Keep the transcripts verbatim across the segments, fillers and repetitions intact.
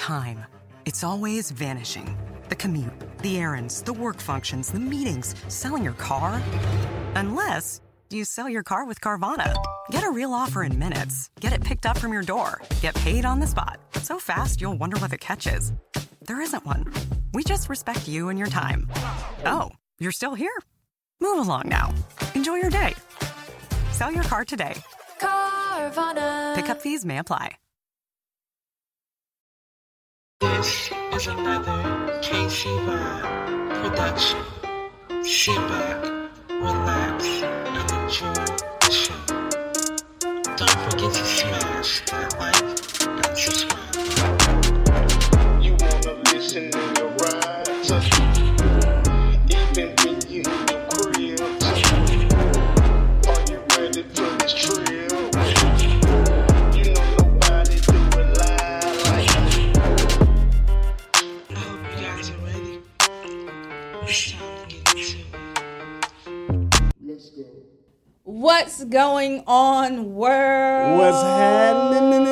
time. It's always vanishing. The commute, the errands, the work functions, the meetings, selling your car. Unless you sell your car with Carvana. Get a real offer in minutes. Get it picked up from your door. Get paid on the spot. So fast, you'll wonder what the catch is. There isn't one. We just respect you and your time. Oh, you're still here? Move along now. Enjoy your day. Sell your car today. Carvana. Pickup fees may apply. This is another K C Vibe production. Sit back, relax, and enjoy the show. Don't forget to smash that like and subscribe. You wanna listen in your ride, even when you in your crib. Are you ready for this trip? You know nobody do it live like I hope you guys are ready. It's time to get into it. Let's go. What's going on, world? What's happening?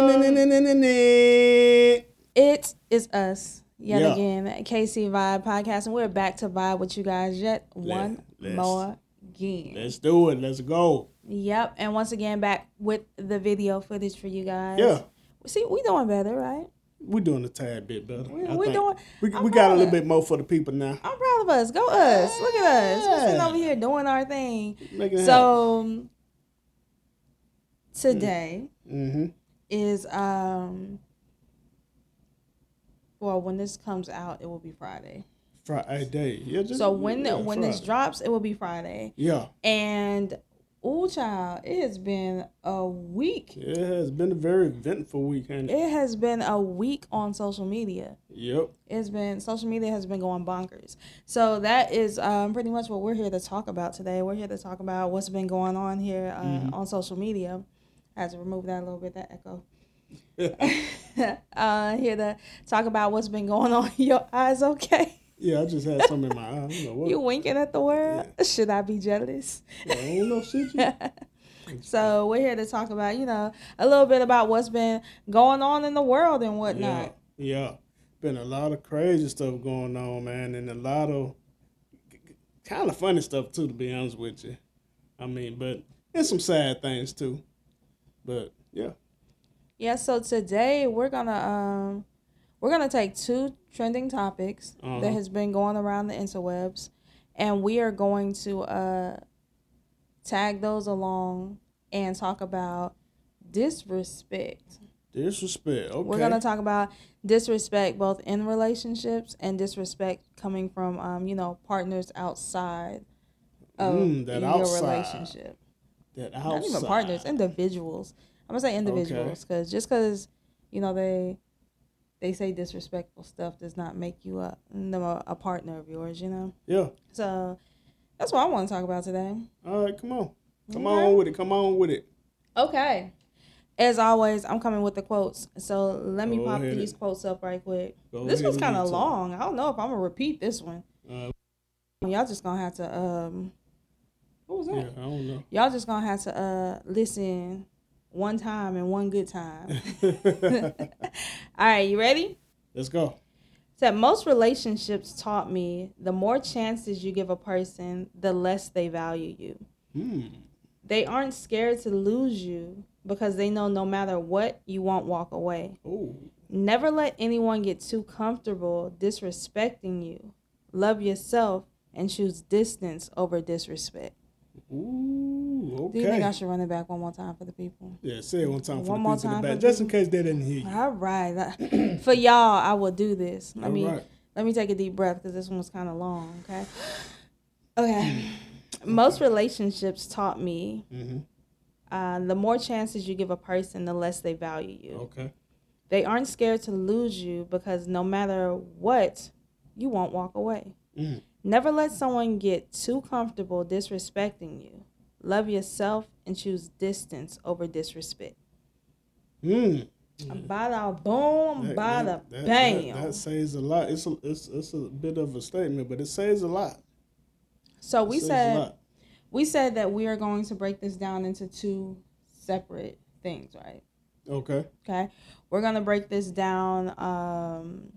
It is us yet Yeah. again, K C Vibe Podcast, and we're back to vibe with you guys yet one let's- more again. Let's do it. Let's go. Yep, and once again back with the video footage for you guys. Yeah. See, we doing better, right? We're doing a tad bit better. We- I we think. doing- We, I'm we got a proud little of- bit more for the people now. I'm proud of us. Go us. Look at us. We're sitting Yeah. over here doing our thing. Making it So today Mm-hmm. is um. Well, when this comes out, it will be Friday. Friday. Yeah, just, So when yeah, when this Friday. drops, it will be Friday. Yeah. And ooh, child, it has been a week. It has been a very eventful week, hasn't it? It has been a week on social media. Yep. It's been social media has been going bonkers. So that is um, pretty much what we're here to talk about today. We're here to talk about what's been going on here uh, Mm-hmm. on social media. I had to remove that a little bit, that echo. uh, here to talk about what's been going on. Your eyes okay? Yeah, I just had something in my eye. I don't know what. You winking at the world? Should I be jealous? I don't know, should you? So we're here to talk about, you know, a little bit about what's been going on in the world and Yeah. whatnot. Yeah. Been a lot of crazy stuff going on, man, and a lot of kind of funny stuff, too, to be honest with you. I mean, but and some sad things, too. But, yeah. Yeah, so today we're gonna um we're gonna take two trending topics Uh-huh. that has been going around the interwebs, and we are going to uh tag those along and talk about disrespect. Disrespect. Okay. We're gonna talk about disrespect both in relationships and disrespect coming from um you know partners outside of Mm, that your outside. relationship. that outside. Not even partners, individuals. I'm gonna say individuals because just because you know they they say disrespectful stuff does not make you a no, a partner of yours. You know, Yeah. so that's what I want to talk about today. All right, come on. Come Okay. on with it. Come on with it. Okay. As always, I'm coming with the quotes. So let me Go pop ahead. these quotes up right quick. Go This ahead one's and kind get of to it. long. I don't know if I'm gonna repeat this one. Uh, Y'all just gonna have to um. What was that? yeah, I don't know. Y'all just gonna have to uh listen one time and one good time. All right, you ready? Let's go. Said most relationships taught me the more chances you give a person, the less they value you. Hmm. They aren't scared to lose you because they know no matter what, you won't walk away. Oh. Never let anyone get too comfortable disrespecting you. Love yourself and choose distance over disrespect. Ooh. Okay. Do you think I should run it back one more time for the people? Yeah, say it one time for One the more people in time the for back, the just in people? case they didn't hear you. All right. For y'all, I will do this. Let All me right. let me take a deep breath because this one was kind of long, okay? Okay. Most relationships taught me Mm-hmm. uh, the more chances you give a person, the less they value you. Okay. They aren't scared to lose you because no matter what, you won't walk away. Mm. Never let someone get too comfortable disrespecting you. Love yourself and choose distance over disrespect. Mm. Bada boom, That- bada that- that- bam. That, that says a lot. It's a, it's, it's a bit of a statement, but it says a lot. So It we says a said lot. we said that we are going to break this down into two separate things, right? Okay. Okay. We're going to break this down. Um,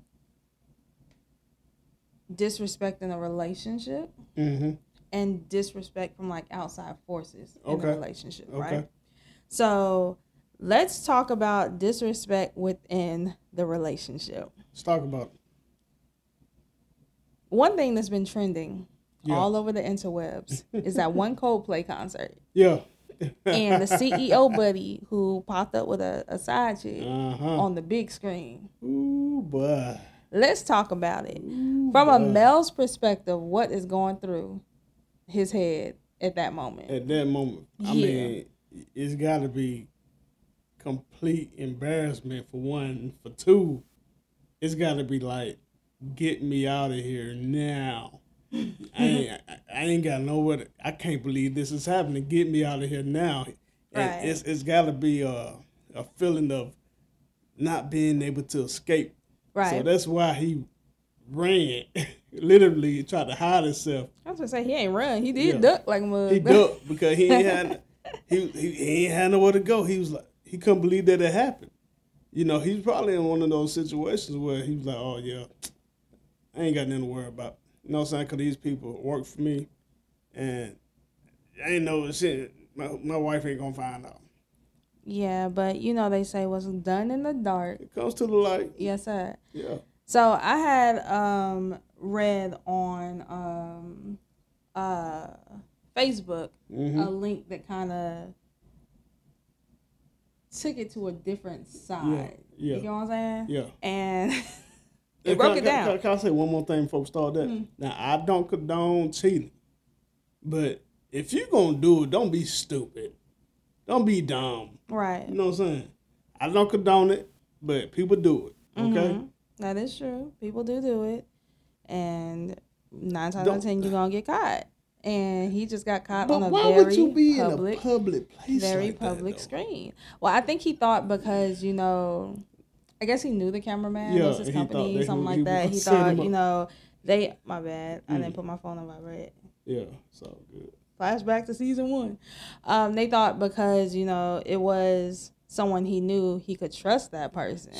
disrespect in a relationship Mm-hmm. and disrespect from like outside forces in Okay. a relationship, Okay. right? So let's talk about disrespect within the relationship. Let's talk about it. One thing that's been trending Yeah. all over the interwebs is that one Coldplay concert. Yeah. And the C E O buddy who popped up with a, a side chick Uh-huh. on the big screen. Ooh, boy. Let's talk about it. Ooh, From a boy. male's perspective, what is going through his head at that moment? At that moment, I Yeah. mean, it's got to be complete embarrassment for one. For two, it's got to be like, get me out of here now. I ain't, I, I ain't got nowhere. To, I can't believe this is happening. Get me out of here now. And Right. It's it's got to be a a feeling of not being able to escape. Right. So that's why he ran. Literally tried to hide himself. I was gonna say he ain't run. He did Yeah. duck like a mug. He ducked because he ain't had he, he he ain't had nowhere to go. He was like he couldn't believe that it happened. You know, he's probably in one of those situations where he was like, "Oh yeah, I ain't got nothing to worry about." You know what I'm saying? Because these people work for me, and I ain't know shit. My my wife ain't gonna find out. Yeah, but you know they say what's done in the dark. It comes to the light. Yes, sir. Yeah. So I had um read on um uh Facebook Mm-hmm. a link that kind of took it to a different side. Yeah. You know what I'm saying? Yeah. And it Can- broke can, it down. Can, can I say one more thing before we start that? Mm. Now, I don't condone cheating, but if you're going to do it, don't be stupid. Don't be dumb. Right. You know what I'm saying? I don't condone it, but people do it, okay? Mhm. That is true. People do do it. And nine times out Don't- of ten, you're going to get caught. And he just got caught But on a why very would you be public, in a public place very like that, public though? screen. Well, I think he thought because, you know, I guess he knew the cameraman Yeah, was his he thought company, that something he- like he that. would He set him thought, up. you know, they, my bad, I Mm. didn't put my phone on vibrate. Yeah, so good. Flashback to season one. Um, they thought because, you know, it was someone he knew, he could trust that person.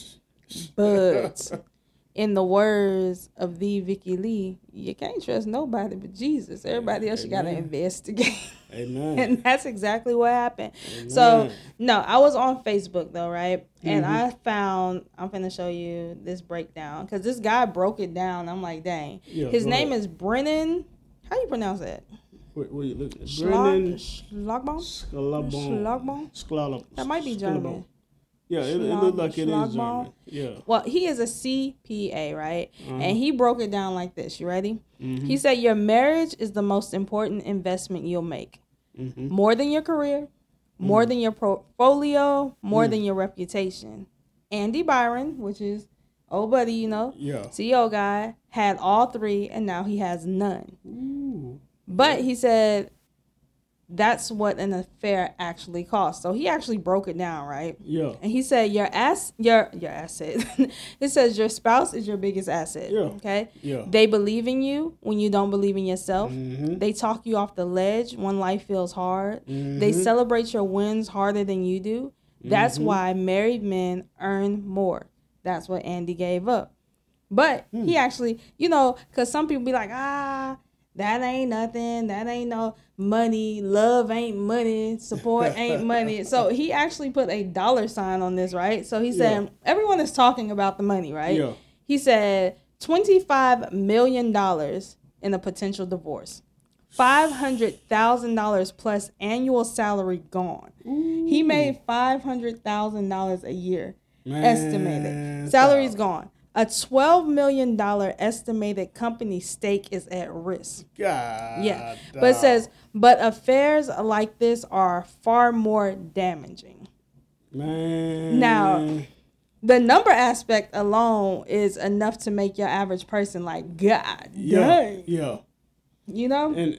But in the words of the Vicky Lee, you can't trust nobody but Jesus. Everybody else you got to Amen. investigate. Amen. And that's exactly what happened. So, Amen. no, I was on Facebook though, right? And Mhm. I found, I'm going to show you this breakdown because this guy broke it down. I'm like, dang. Yeah, His go name ahead. is Brennan. How you pronounce that? Wait, wait, you looking at? Schlag- Brennan Schlagbaum? Schlagbaum. Schlagbaum? Schlagbaum. That might be German. Yeah, it, it Schlag- looks like it is Schlagbaum? German. Yeah. Well, he is a C P A, right? Uh-huh. And he broke it down like this. You ready? Mhm. He said, your marriage is the most important investment you'll make. Mhm. More than your career, more than your portfolio, more Mm. than your reputation. Andy Byron, which is old buddy, you know, Yeah. C E O guy, had all three, and now he has none. Ooh. But he said that's what an affair actually costs. So he actually broke it down, right? Yeah. And he said your ass your your asset. It says your spouse is your biggest asset. Yeah. Okay? Yeah. They believe in you when you don't believe in yourself. Mhm. They talk you off the ledge when life feels hard. Mhm. They celebrate your wins harder than you do. That's Mm-hmm. why married men earn more. That's what Andy gave up. But Hmm. he actually, you know, because some people be like, ah, that ain't nothing. That ain't no money. Love ain't money. Support ain't money. So he actually put a dollar sign on this, right? So he said, Yeah. everyone is talking about the money, right? Yeah. He said twenty-five million dollars in a potential divorce. five hundred thousand dollars plus annual salary gone. He made five hundred thousand dollars a year Man, estimated. Salary's stop. gone. A twelve million dollars estimated company stake is at risk. God. Yeah. But it dog. says, but affairs like this are far more damaging. Man. Now, the number aspect alone is enough to make your average person like, God Yeah. dang. Yeah. You know? And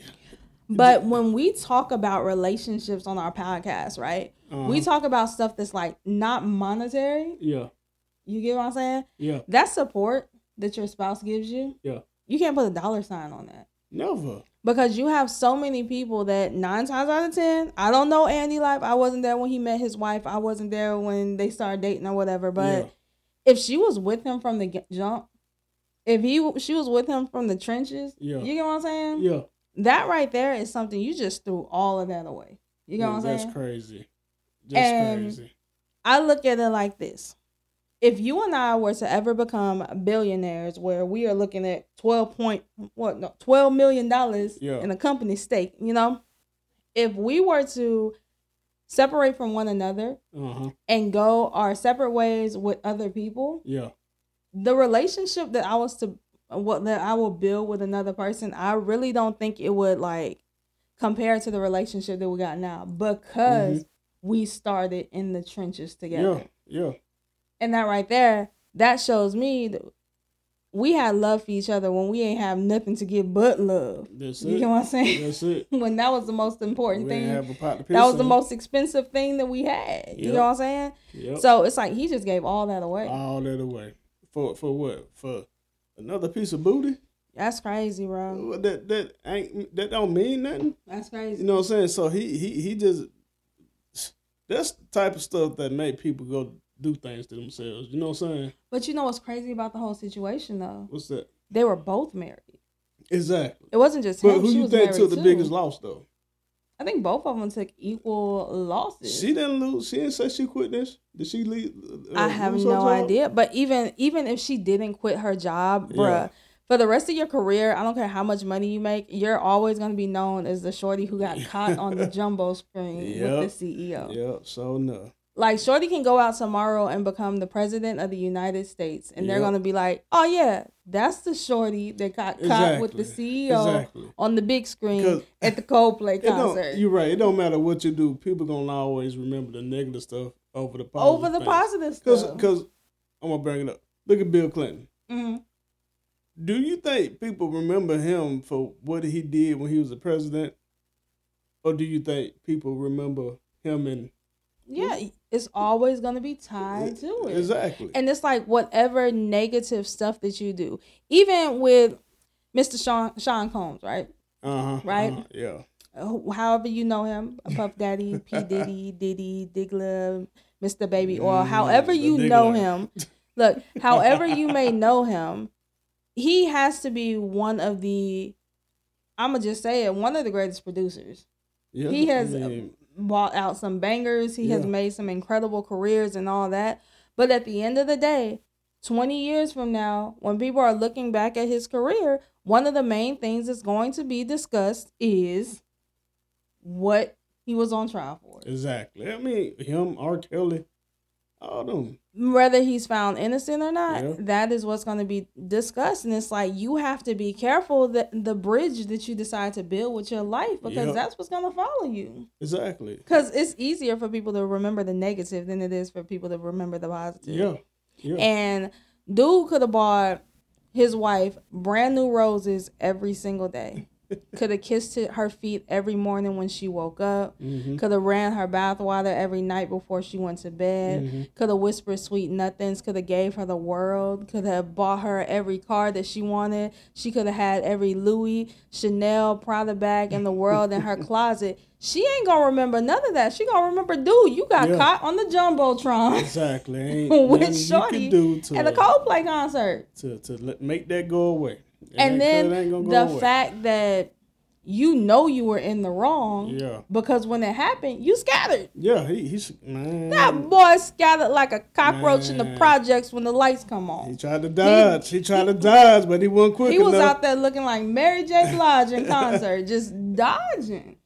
But when we talk about relationships on our podcast, right? Uh-huh. We talk about stuff that's like not monetary. yeah. You get what I'm saying? Yeah. That support that your spouse gives you, Yeah. you can't put a dollar sign on that. Never. Because you have so many people that nine times out of ten, I don't know Andy life. I wasn't there when he met his wife. I wasn't there when they started dating or whatever. But Yeah. if she was with him from the get- jump, if he she was with him from the trenches, Yeah. you get what I'm saying? Yeah. That right there is something you just threw all of that away. You get Yeah, what I'm that's saying? crazy. Just And crazy. I look at it like this. If you and I were to ever become billionaires where we are looking at twelve point what no, twelve million dollars Yeah. in a company stake, you know, if we were to separate from one another Uh-huh. and go our separate ways with other people, Yeah. the relationship that I was to what that I will build with another person, I really don't think it would like compare to the relationship that we got now because we started in the trenches together. Yeah. Yeah. And that right there, that shows me that we had love for each other when we ain't have nothing to give but love. That's You it. know what I'm saying? That's it. When that was the most important We ain't thing. have a pot to piss That was the in. most expensive thing that we had. You Yep. know what I'm saying? Yep. So it's like he just gave all that away. All that away. For for what? For another piece of booty? That's crazy, bro. Well, That that ain't that don't mean nothing. That's crazy. You know what I'm saying? So he he he just that's the type of stuff that make people go do things to themselves. You know what I'm saying? But you know what's crazy about the whole situation though? What's that? They were both married. Exactly. It wasn't just But him. who she you was think married took the too. biggest loss though? I think both of them took equal losses. She didn't lose. She didn't say she quit this. Did she leave? Uh, I have lose her no job? idea. But even even if she didn't quit her job, Yeah. bruh, for the rest of your career, I don't care how much money you make, you're always gonna be known as the shorty who got caught on the jumbo screen Yep. with the C E O. Yep. So no. Like Shorty can go out tomorrow and become the president of the United States, and they're Yep. gonna be like, "Oh yeah, that's the Shorty that got caught with the Exactly. C E O Exactly. on the big screen 'Cause at the Coldplay It don't, concert." you're right. It don't matter what you do. People gonna always remember the negative stuff over the positive. Over the things. positive Cause, stuff. cause I'm gonna bring it up. Look at Bill Clinton. Mhm. Do you think people remember him for what he did when he was the president, or do you think people remember him and Yeah, it's always gonna be tied to it. exactly? And it's like whatever negative stuff that you do, even with Mister Sean Sean Combs, right? Uh huh. Right? Uh-huh, yeah. Uh, However you know him, Puff Daddy, P Diddy, Diddy, Diggler, Mister Baby, or Mm, however the you know Diggler. him. Look, however you may know him, he has to be one of the. I'm gonna just say it, one of the greatest producers. Yeah. He has I mean, bought out some bangers. He has Yeah. made some incredible careers and all that. But at the end of the day, twenty years from now, when people are looking back at his career, one of the main things that's going to be discussed is what he was on trial for. exactly. I mean, him, R. Kelly, all them. Whether he's found innocent or not, Yeah. that is what's going to be discussed. And it's like you have to be careful that the bridge that you decide to build with your life, because Yep. that's what's going to follow you. Exactly. Because it's easier for people to remember the negative than it is for people to remember the positive. Yeah. Yeah. And dude could have bought his wife brand new roses every single day. Could have kissed her feet every morning when she woke up. Mhm. Could have ran her bath water every night before she went to bed. Mhm. Could have whispered sweet nothings. Could have gave her the world. Could have bought her every car that she wanted. She could have had every Louis, Chanel, Prada bag in the world in her closet. She ain't gonna remember none of that. She gonna remember, dude, you got Yeah. caught on the jumbotron Exactly. Ain't nothing with you Shorty can do to, at the Coldplay concert. to to let, make that go away. It And ain't- then it ain't gonna go the away. fact that you know you were in the wrong, Yeah. because when it happened, you scattered. Yeah, he he's man. That boy scattered like a cockroach in the Man. projects when the lights come on. He tried to dodge. He, tried to dodge, but he wasn't quick He was enough. out there looking like Mary J. Blige in concert, just dodging.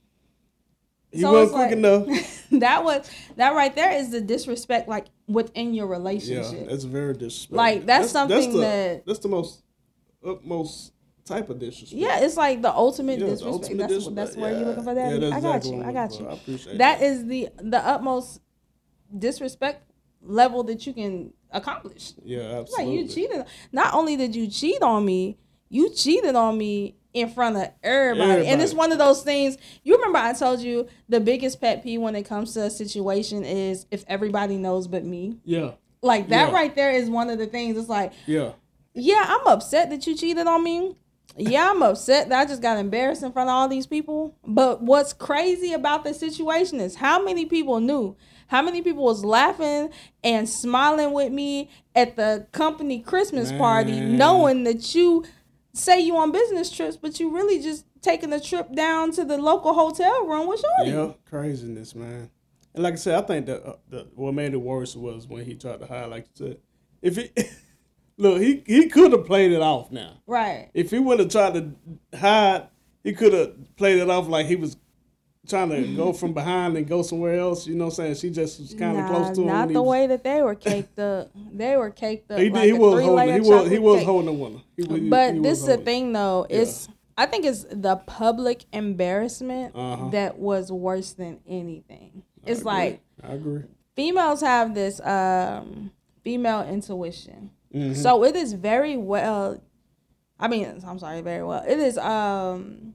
He So wasn't it's quick like- enough. that was that right there is the disrespect, like within your Yeah, relationship. that's very disrespectful. Like, that's something the, that- that's the most utmost type of disrespect. Yeah, it's like the ultimate Yeah, the disrespect. ultimate that's disrespect. that's where Yeah. you're looking for Yeah, that. that's I got exactly you. what I I'm got looking you. for. I appreciate That that. is the the utmost disrespect level that you can accomplish. Yeah, Like absolutely. you cheated. Not only did you cheat on me, you cheated on me in front of everybody. Everybody. And it's one of those things. You remember I told you the biggest pet peeve when it comes to a situation is if everybody knows but me. Yeah, Like that Yeah. right there is one of the things. It's like, yeah, yeah, I'm upset that you cheated on me, Yeah, I'm upset that I just got embarrassed in front of all these people. But what's crazy about the situation is how many people knew, how many people was laughing and smiling with me at the company Christmas party, Man. knowing that you say you on business trips, but you really just taking a trip down to the local hotel room with Shorty. Yeah, craziness, man. And like I said, I think that uh, the, what made it worse was when he tried to hide, like you said. If he look, he he could have played it off now. Right. If he would have tried to hide, he could have played it off like he was trying to go from behind and go somewhere else. You know what I'm saying? She just was kind of Nah, close to him. not and he the was- way that they were caked up. They were caked up. He did. like He a was three-layer holding. He was. He chocolate was cake. holding one. He, was- he, But he this was is the holding. thing, though. It's I think it's the public embarrassment Uh-huh. that was worse than anything. I It's agree. like I agree. females have this um, female intuition, Mhm. so it is very well. I mean, I'm sorry, very well. It is. Um,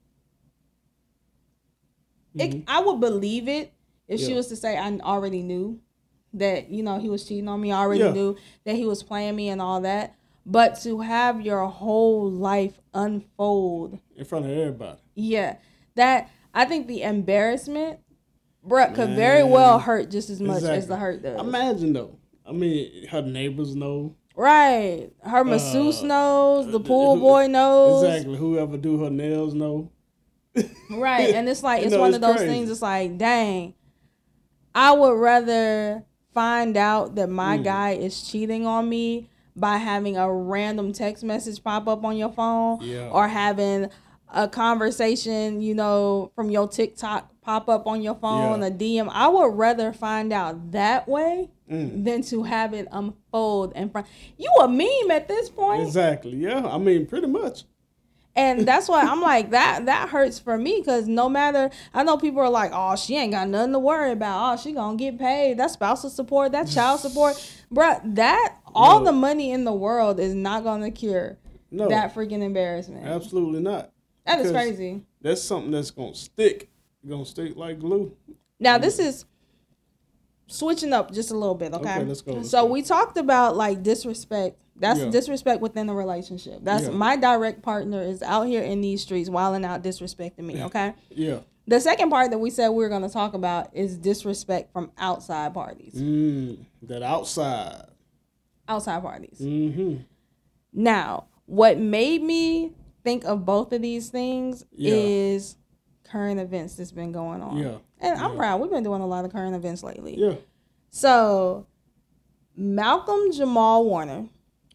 it, I would believe it if she Yeah. was to say I already knew that, you know, he was cheating on me. I already Yeah. knew that he was playing me and all that. But to have your whole life unfold, In front of everybody. yeah, that I think the embarrassment, bruh, could very well hurt just as much as Exactly. the hurt does. Imagine though. I mean, her neighbors know. Right. Her masseuse Uh, knows, the pool who- boy knows. Exactly. Whoever do her nails know. Right. And it's like, You it's know, one it's of those crazy. things, it's like, dang, I would rather find out that Mm. my guy is cheating on me by having a random text message pop up on your phone Yeah. or having a conversation, you know, from your TikTok pop up on your phone, Yeah. a D M. I would rather find out that way Mm. than to have it unfold in front. You a meme at this point. Exactly. Yeah. I mean, pretty much. And that's why I'm like, that that hurts for me, because no matter, I know people are like, oh, she ain't got nothing to worry about. Oh, she gonna get paid. That spousal support, that child support. Bruh, that, all No. the money in the world is not gonna cure No. that freaking embarrassment. Absolutely not. That is Because crazy. That's something that's gonna stick. Gonna stick like glue. Now, this is switching up just a little bit, okay? Okay, let's go, let's so go. we talked about like disrespect. That's Yeah. disrespect within the relationship. That's Yeah. my direct partner is out here in these streets wilding out, disrespecting me, okay? Yeah. The second part that we said we were going to talk about is disrespect from outside parties. Mm, that outside. Outside parties. Mm-hmm. Now, what made me think of both of these things Yeah. is current events that's been going on. Yeah. And I'm Yeah. proud. We've been doing a lot of current events lately. Yeah. So, Malcolm Jamal Warner,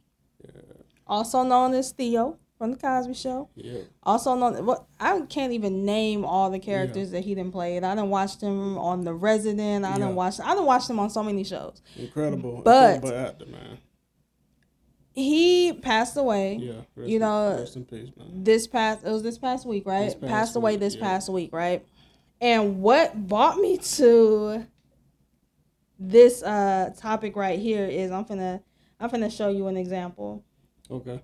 also known as Theo from The Cosby Show, Yeah. also known, well, I can't even name all the characters that he done played. I done watched him on The Resident. I Yeah. done watched, I done watched him on so many shows. Incredible. But- incredible actor, man. He passed away. Yeah. Rest You in, know, rest in peace, man. this past, it was this past week, right? This past passed away week, this yeah. past week, right? And what brought me to this uh topic right here is I'm finna I'm finna show you an example. Okay.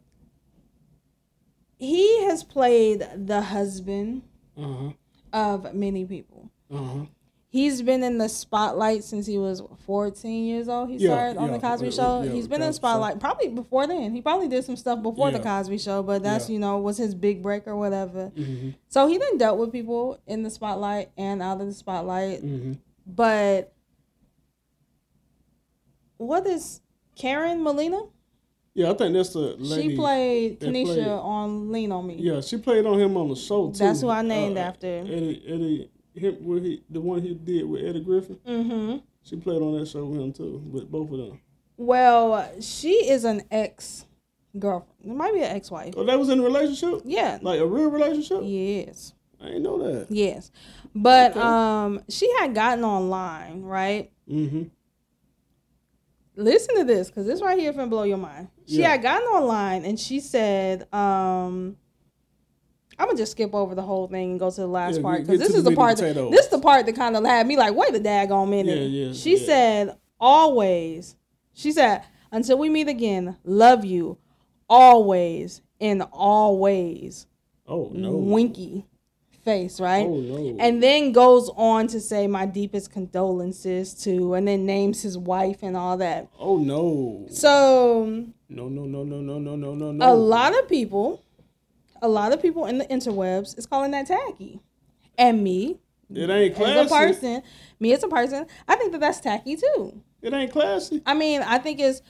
He has played the husband Uh-huh. of many people. Uh-huh. He's been in the spotlight since he was fourteen years old. He Yeah, started on yeah, the Cosby uh, Show. yeah, He's been in the Cosby Show. spotlight probably before then. He probably did some stuff before the Yeah. Cosby Show, but that's, Yeah. you know, was his big break or whatever. Mm-hmm. So he done dealt with people in the spotlight and out of the spotlight. Mm-hmm. But what is Karen Molina? Yeah, I think that's the lady. She played that Tanisha played- on Lean on Me. Yeah, she played on him on the show too. That's who I named after. Eddie, Eddie, him, where he, the one he did with Eddie Griffin. Mm-hmm. She played on that show with him too, with both of them. Well, she is an ex girlfriend. It might be an ex wife. Oh, that was in a relationship? Yeah. Like a real relationship? Yes. I didn't know that. Yes. But Okay. um she had gotten online, right? Mm-hmm. Listen to this, because this right here finna blow your mind. She Yeah. had gotten online and she said, um I'm gonna just skip over the whole thing and go to the last Yeah, part, get- because get this to is the the meat and part that, potatoes. this is the part that kind of had me like, wait a daggone minute. Yeah, yeah, she yeah. said, always. She said, until we meet again, love you, always, in all ways. Oh, no. Winky face, right? Oh, no. And then goes on to say my deepest condolences to, and then names his wife and all that. Oh, no. So No, no, no, no, no, no, no, no, no. a lot of people a lot of people in the interwebs is calling that tacky. And me, It ain't classy. as a person, me as a person, I think that that's tacky too. It ain't classy. I mean, I think it's,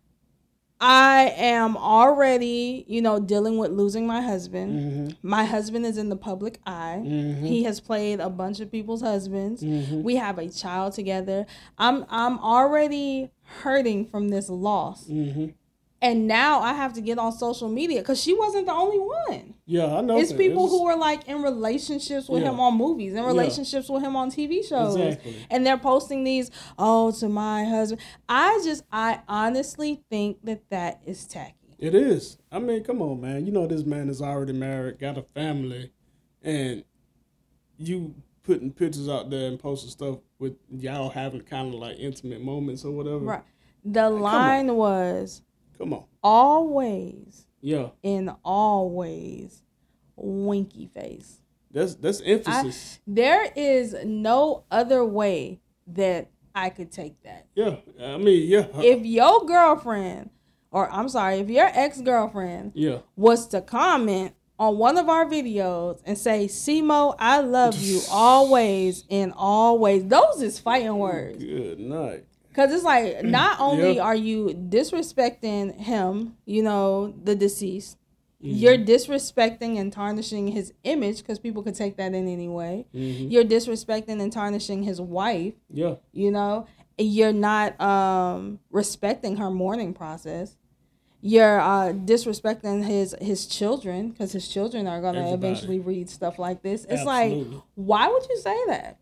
I am already, you know, dealing with losing my husband. Mm-hmm. My husband is in the public eye. Mm-hmm. He has played a bunch of people's husbands. Mm-hmm. We have a child together. I'm I'm already hurting from this loss. Mm-hmm. And now I have to get on social media because she wasn't the only one. Yeah, I know. It's that. people it's, who are like in relationships with yeah. him on movies, in relationships yeah. with him on T V shows. Exactly. And they're posting these, oh, to my husband. I just, I honestly think that that is tacky. It is. I mean, come on, man. You know this man is already married, got a family, and you putting pictures out there and posting stuff with y'all having kind of like intimate moments or whatever. Right. The like, line was... Come on. Always. Yeah. In always. Winky face. That's that's emphasis. I, there is no other way that I could take that. Yeah. I mean, yeah. If your girlfriend, or I'm sorry, if your ex-girlfriend yeah. was to comment on one of our videos and say, Simo, I love you always in always. Those is fighting words. Good night. Because it's like, not only yep. are you disrespecting him, you know, the deceased, mm-hmm. you're disrespecting and tarnishing his image, because people could take that in any way. Mm-hmm. You're disrespecting and tarnishing his wife. Yeah. You know, you're not um, respecting her mourning process. You're uh, disrespecting his, his children, because his children are going to eventually read stuff like this. It's Absolutely. Like, why would you say that?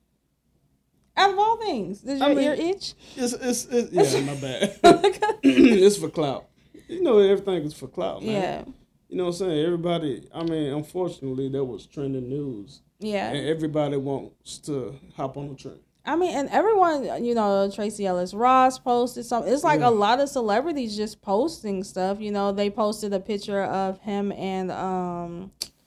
Out of all things, does your I mean, ear itch? It's, it's, it's yeah, my bad. It's for clout. You know, everything is for clout, man. Yeah. You know what I'm saying? Everybody, I mean, unfortunately, that was trending news. Yeah. And everybody wants to hop on the trend. I mean, and everyone, you know, Tracy Ellis Ross posted something. It's like yeah. a lot of celebrities just posting stuff. You know, they posted a picture of him and, um...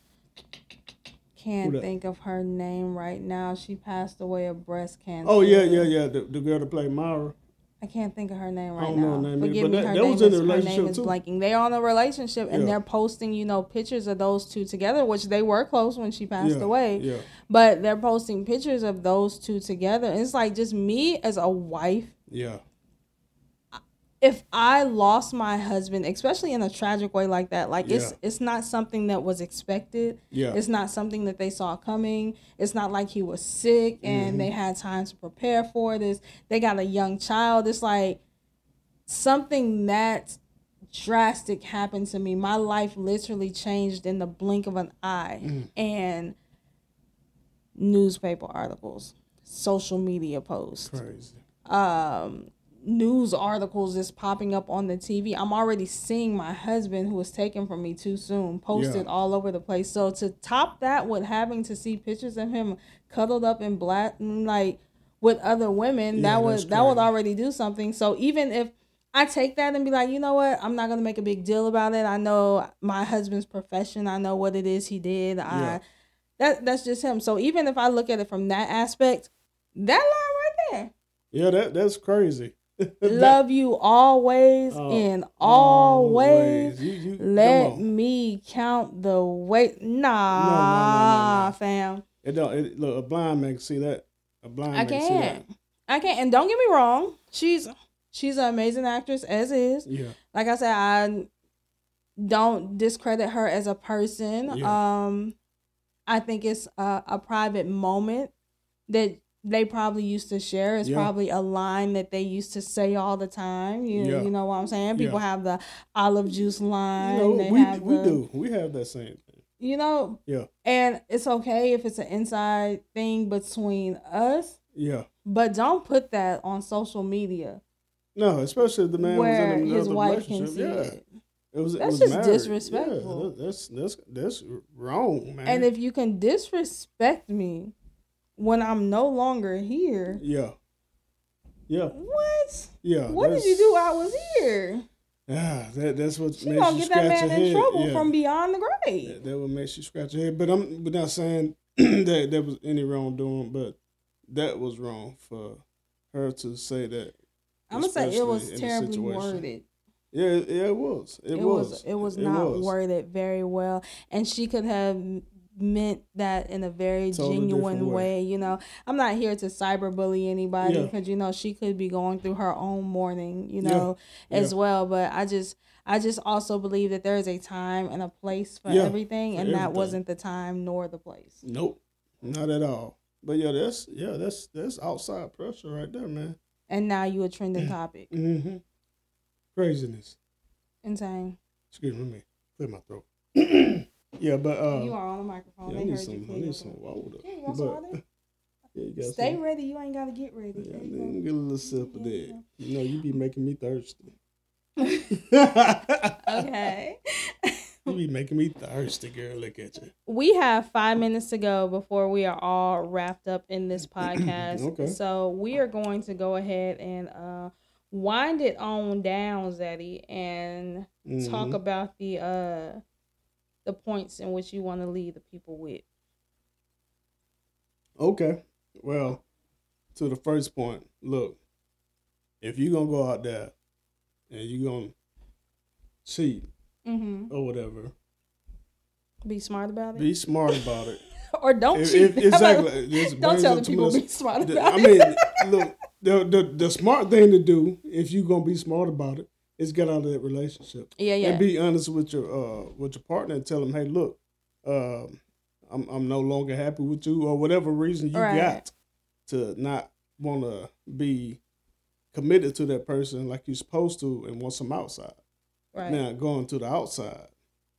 can't think of her name right now. She passed away of breast cancer. Oh yeah, yeah, yeah. The, the girl that played Myra. I can't think of her name right I don't now. Know her name Forgive me, that, her, that name was is, in a her name is too. blanking. They're on a relationship and yeah. they're posting, you know, pictures of those two together, which they were close when she passed yeah. away. Yeah. But they're posting pictures of those two together. It's like just me as a wife. Yeah. If I lost my husband, especially in a tragic way like that, like yeah. it's it's not something that was expected. Yeah. It's not something that they saw coming. It's not like he was sick and mm-hmm. they had time to prepare for this. They got a young child. It's like something that drastic happened to me. My life literally changed in the blink of an eye. Mm. And newspaper articles, social media posts. Crazy. Um news articles is popping up on the T V. I'm already seeing my husband, who was taken from me too soon, posted yeah. all over the place. So to top that with having to see pictures of him cuddled up in black, like with other women, yeah, that would that would already do something. So even if I take that and be like, you know what, I'm not gonna make a big deal about it. I know my husband's profession. I know what it is he did. Yeah. I that that's just him. So even if I look at it from that aspect, that line right there. Yeah, that that's crazy. Love you always oh, and always. always. You, you, Let me count the weight. Nah, no, no, no, no. fam. It don't. It, look, a blind man can see that. A blind I man can can't. see that. I can't. And don't get me wrong. She's she's an amazing actress as is. Yeah. Like I said, I don't discredit her as a person. Yeah. Um, I think it's a, a private moment that they probably used to share. It's yeah. probably a line that they used to say all the time. You, yeah. you know what I'm saying? People yeah. have the olive juice line. You know, they we have we the, do. We have that same thing. You know? Yeah. And it's okay if it's an inside thing between us. Yeah. But don't put that on social media. No, especially if the man where was in another his wife relationship. Can see yeah. it. It was, that's it was just married. disrespectful. Yeah, that's that's that's wrong, man. And if you can disrespect me when I'm no longer here. Yeah. Yeah. What? Yeah. What did you do? I was here. Yeah, that that's what she makes gonna you get scratch that man your in head. trouble yeah. from beyond the grave. That, that what makes you scratch your head. But I'm but not saying that there was any wrongdoing, but that was wrong for her to say that. I'm gonna say it was terribly worded. Yeah, yeah, it was. It, It was. was. It was not was. worded very well, and she could have meant that in a very Totally genuine different way. way. You know, I'm not here to cyberbully anybody Yeah. because you know she could be going through her own mourning, you know, Yeah. as Yeah. well. But I just, I just also believe that there is a time and a place for Yeah, everything, for and that everything. wasn't the time nor the place. Nope, not at all. But yeah, that's yeah, that's that's outside pressure right there, man. And now you a trending topic. Mm-hmm. Craziness. Insane. Excuse me, let me clear my throat. Yeah, but uh, you are on the microphone. yeah, I they need heard some. you I clear need your some throat. water. Yeah, you want some But- water? Yeah, you got Stay some. ready. You ain't got to get ready. Yeah, There let you me get a little sip of that. go. You know, you be making me thirsty. Okay. You be making me thirsty, girl. Look at you. We have five minutes to go before we are all wrapped up in this podcast. Okay. So we are going to go ahead and uh, wind it on down, Zeddy, and Mhm. talk about the uh, the points in which you want to leave the people with. Okay. Well, to the first point, look, if you're going to go out there and you're going to cheat Mm-hmm. or whatever, Be smart about it. be smart about it. or don't If- cheat. if- exactly. This Don't brings tell up the to people my- be smart the- about I it. mean, look, the, the, the smart thing to do, if you're going to be smart about it, is get out of that relationship. Yeah, yeah. And be honest with your uh with your partner and tell them, hey, look, um, I'm I'm no longer happy with you, or whatever reason you Right. got to not want to be committed to that person like you're supposed to, and want some outside. Right. Now going to the outside,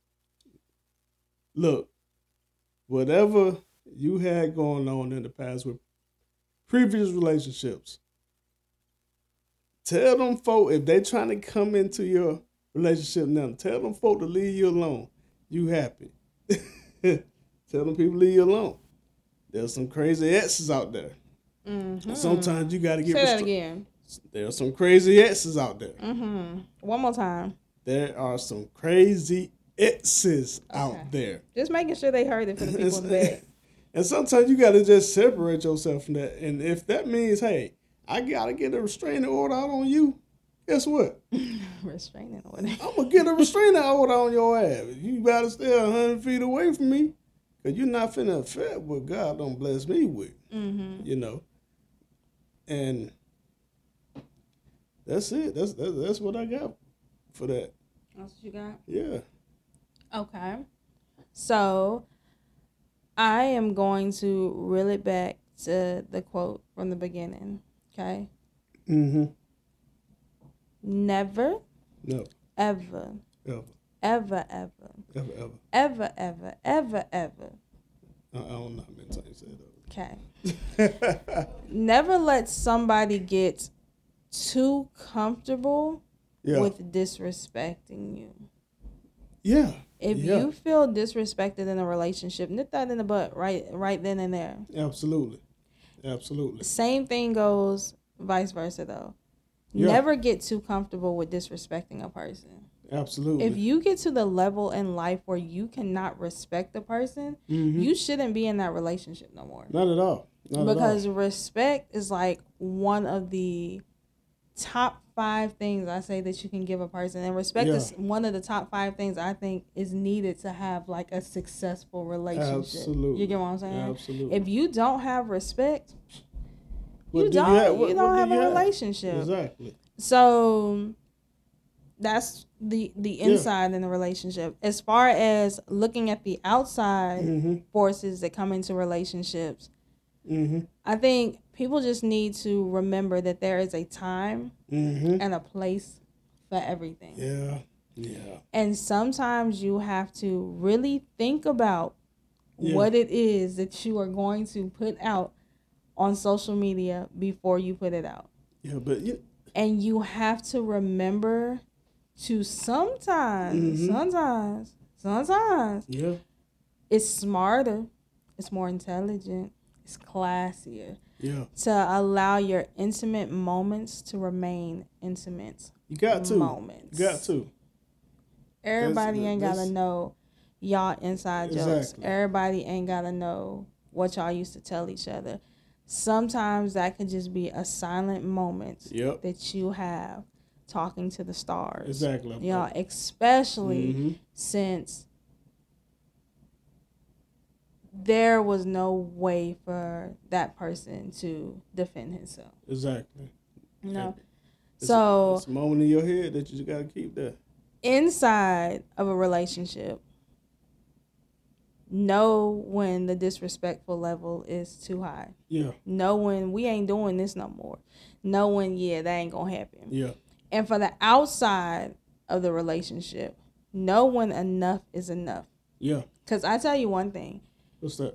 look, whatever you had going on in the past with previous relationships, tell them folk, if they trying to come into your relationship now, tell them folk to leave you alone. You happy. Tell them people leave you alone. There's some crazy exes out there. Mm-hmm. Sometimes you got to get Say that restri- again. There are some crazy exes out there. Mm-hmm. One more time. There are some crazy exes Okay. out there. Just making sure they heard it for the people in the back. And sometimes you got to just separate yourself from that. And if that means, hey, I got to get a restraining order out on you, guess what? Restraining order. I'm going to get a restraining order on your ass. You got to stay one hundred feet away from me, because you're not finna affect what God don't bless me with, Mm-hmm. you know. And that's it. That's, that's, that's what I got for that. That's what you got? Yeah. Okay. So I am going to reel it back to the quote from the beginning. Okay. Mm-hmm. Never, No. ever, Ever. ever, ever, Ever, ever. ever, ever, ever, ever. I, I don't know how many times you Okay. said that. Never let somebody get too comfortable Yeah. with disrespecting you. Yeah. If Yeah. you feel disrespected in a relationship, nip that in the butt right right then and there. Absolutely. Absolutely. Same thing goes vice versa though. Yeah. Never get too comfortable with disrespecting a person. Absolutely. If you get to the level in life where you cannot respect a person, Mhm. you shouldn't be in that relationship no more. Not at all. Not Because at all. respect is like one of the top five things I say that you can give a person. And respect Yeah. is one of the top five things I think is needed to have like a successful relationship. Absolutely. You get what I'm saying? Absolutely. If you don't have respect, What you do don't have- you, what- what don't do have you a relationship. Exactly. So that's the the inside in the relationship. As far as looking at the outside Mm-hmm. forces that come into relationships, Mm-hmm. I think people just need to remember that there is a time Mm-hmm. and a place for everything. Yeah. Yeah. And sometimes you have to really think about Yeah. what it is that you are going to put out on social media before you put it out. Yeah. But you, And you have to remember to sometimes, Mhm. sometimes, sometimes, yeah. it's smarter, it's more intelligent, it's classier Yeah. to allow your intimate moments to remain intimate You got to. moments. You got to. Everybody That's- ain't that's- gotta know y'all inside jokes. Exactly. Everybody ain't gotta know what y'all used to tell each other. Sometimes that could just be a silent moment Yep. that you have talking to the stars. Exactly. You know, especially mm-hmm. since there was no way for that person to defend himself. Exactly. You know? It's so a, it's a moment in your head that you got to keep that. Inside of a relationship, know when the disrespectful level is too high. Yeah. Know when we ain't doing this no more. Know when, yeah, that ain't going to happen. Yeah. And for the outside of the relationship, know when enough is enough. Yeah. Because I tell you one thing. What's that?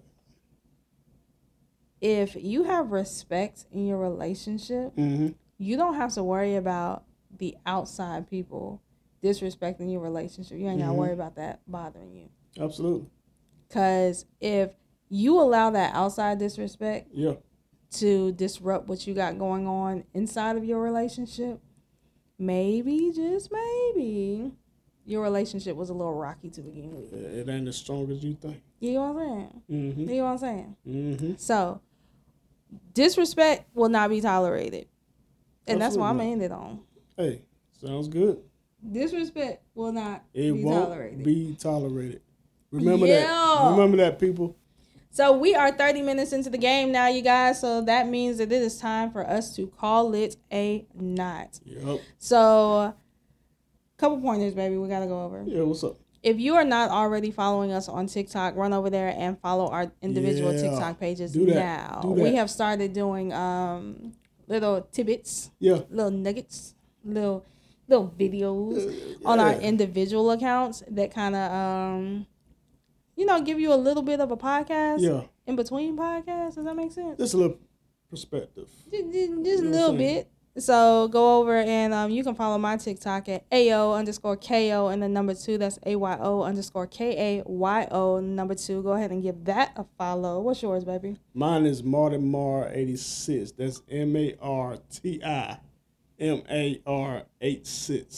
If you have respect in your relationship, mm-hmm. you don't have to worry about the outside people disrespecting your relationship. You ain't got to mm-hmm. worry about that bothering you. Absolutely. Because if you allow that outside disrespect yeah. to disrupt what you got going on inside of your relationship, maybe, just maybe, your relationship was a little rocky to begin with. It ain't as strong as you think. You know what I'm saying? Mm-hmm. You know what I'm saying? Mm-hmm. So, disrespect will not be tolerated. And Absolutely that's what I'm not. going to end it on. Hey, sounds good. Disrespect will not it be won't tolerated. be tolerated. Remember yeah. that. Remember that, people. So we are thirty minutes into the game now, you guys. So that means that it is time for us to call it a night. Yep. So, couple pointers, baby, we got to go over. Yeah, what's up? If you are not already following us on TikTok, run over there and follow our individual yeah. TikTok pages Do that. now. Do that. We have started doing um, little tidbits, yeah. little nuggets, little little videos yeah. on our individual accounts that kind of, um, you know, give you a little bit of a podcast yeah. in between podcasts. Does that make sense? Just a little perspective. Just, just, just You a know little bit. So go over and um, you can follow my TikTok at AO underscore KO and the number two. That's A Y O underscore K A Y O number two. Go ahead and give that a follow. What's yours, baby? Mine is Marty Mar eighty-six. That's M A R T I M A R eighty-six.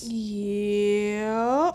Yeah.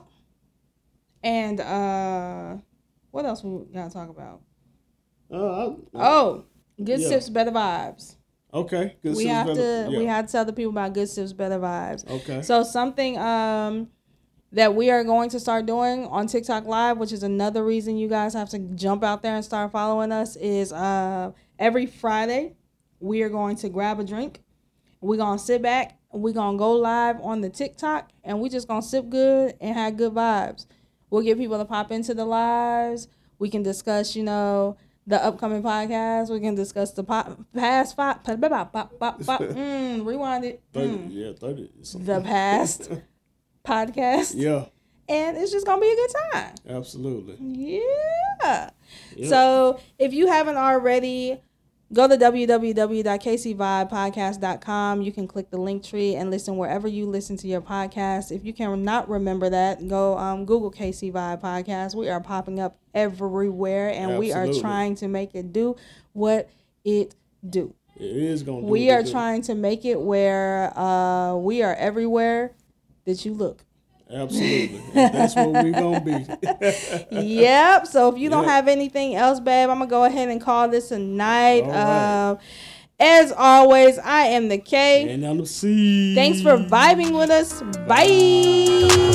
And uh, what else we gotta talk about? Uh, I, Oh, Good yeah. Sips, Better Vibes. Okay. Good we Sips, have better, to yeah. we have to tell the people about Good Sips, Better Vibes. Okay. So something um that we are going to start doing on TikTok Live, which is another reason you guys have to jump out there and start following us, is uh every Friday we are going to grab a drink. We're gonna sit back. We're gonna go live on the TikTok, and we just gonna sip good and have good vibes. We'll get people to pop into the lives. We can discuss, you know, the upcoming podcast. We can discuss the pop, past five. Pop, pop, pop, pop, pop, mm, rewind it. thirty, Mm. yeah, thirty. The past podcast. Yeah. And it's just going to be a good time. Absolutely. Yeah. Yep. So if you haven't already, go to w w w dot k c vibe podcast dot com. You can click the link tree and listen wherever you listen to your podcast. If you cannot remember that, go um, Google K C Vibe Podcast. We are popping up everywhere, and Absolutely. we are trying to make it do what it do. It is going to do We what are it do. trying to make it where uh, we are everywhere that you look. Absolutely. And that's what we're going to be. Yep. So if you don't Yep. have anything else, babe, I'm going to go ahead and call this a night. All right. Um, as always, I am the K. And I'm the C. Thanks for vibing with us. Bye.